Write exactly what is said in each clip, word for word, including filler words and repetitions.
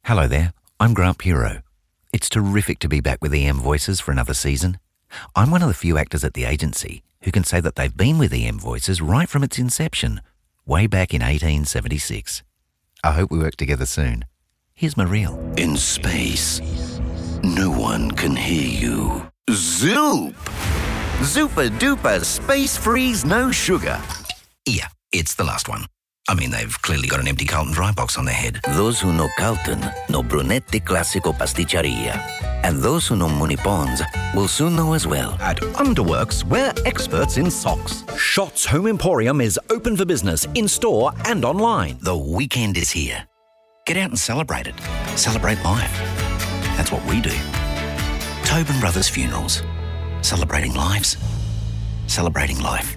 Hello there, I'm Grant Puro. It's terrific to be back with E M Voices for another season. I'm one of the few actors at the agency who can say that they've been with E M Voices right from its inception, way back in eighteen seventy-six. I hope we work together soon. Here's my reel. In space, no one can hear you. Zoop! Zooper duper space freeze no sugar. Yeah, it's the last one. I mean, they've clearly got an empty Carlton dry box on their head. Those who know Carlton know Brunetti Classico Pasticceria. And those who know Mooney Ponds will soon know as well. At Underworks, we're experts in socks. Shots Home Emporium is open for business in-store and online. The weekend is here. Get out and celebrate it. Celebrate life. That's what we do. Tobin Brothers Funerals. Celebrating lives. Celebrating life.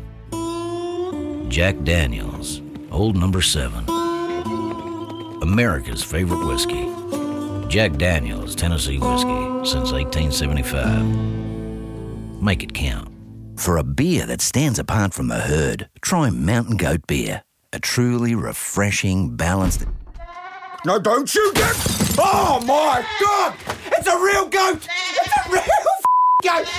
Jack Daniels, Old Number Seven. America's favorite whiskey. Jack Daniels Tennessee whiskey since eighteen seventy-five. Make it count. For a beer that stands apart from the herd, try Mountain Goat Beer. A truly refreshing, balanced... No, don't shoot it! Oh my God! It's a real goat! It's a real f- goat!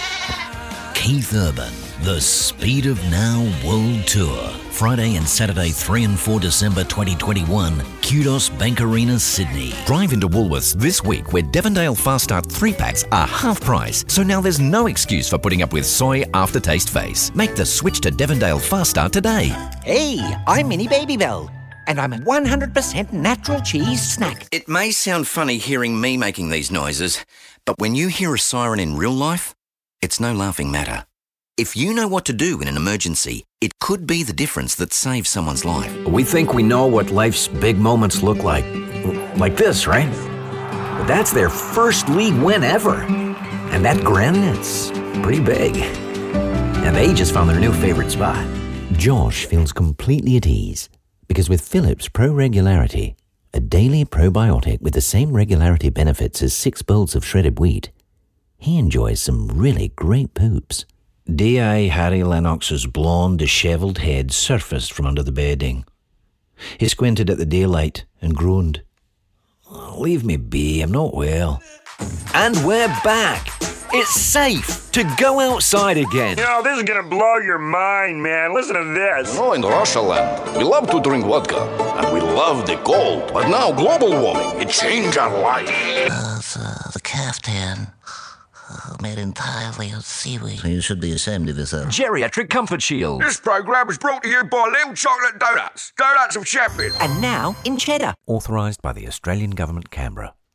Keith Urban, The Speed of Now World Tour. Friday and Saturday, three and four December twenty twenty-one, Kudos Bank Arena, Sydney. Drive into Woolworths this week where Devondale Fast Start three packs are half price, so now there's no excuse for putting up with soy aftertaste face. Make the switch to Devondale Fast Start today. Hey, I'm Minnie Babybel, and I'm a one hundred percent natural cheese snack. It may sound funny hearing me making these noises, but when you hear a siren in real life, it's no laughing matter. If you know what to do in an emergency, it could be the difference that saves someone's life. We think we know what life's big moments look like. Like this, right? But that's their first league win ever. And that grin, it's pretty big. And they just found their new favorite spot. Josh feels completely at ease because with Philips Pro Regularity, a daily probiotic with the same regularity benefits as six bowls of shredded wheat, he enjoys some really great poops. D A Harry Lennox's blonde, dishevelled head surfaced from under the bedding. He squinted at the daylight and groaned. Oh, leave me be, I'm not well. And we're back. It's safe to go outside again. You know, this is gonna blow your mind, man. Listen to this. You know, in Russia land, we love to drink vodka, and we love the cold. But now global warming, it changed our life. Uh, the, the caftan. Uh, made entirely of seaweed. You should be ashamed of yourself. Geriatric Comfort Shield. This program was brought to you by Little Chocolate Donuts. Donuts of Champion. And now in cheddar. Authorised by the Australian Government, Canberra.